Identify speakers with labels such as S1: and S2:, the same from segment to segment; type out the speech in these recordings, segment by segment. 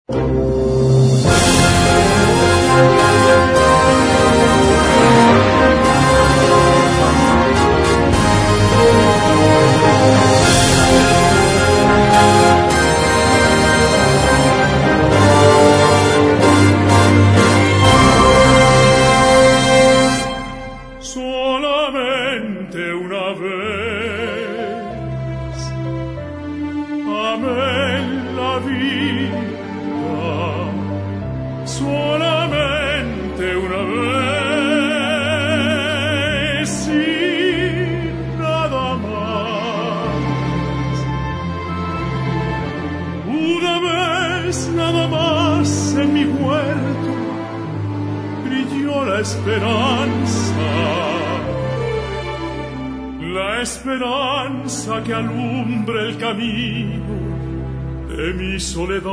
S1: La esperanza que alumbre el camino de mi soledad.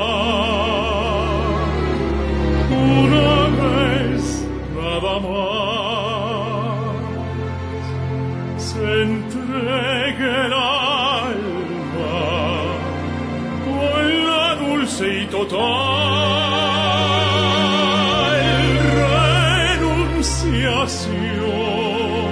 S1: Una vez nada más se entregue el alma con la dulce y total renunciación.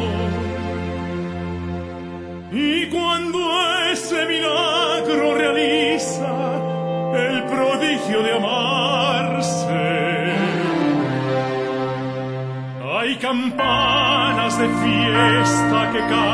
S1: Y cuando ese milagro realiza el prodigio de amarse, hay campanas de fiesta que cantan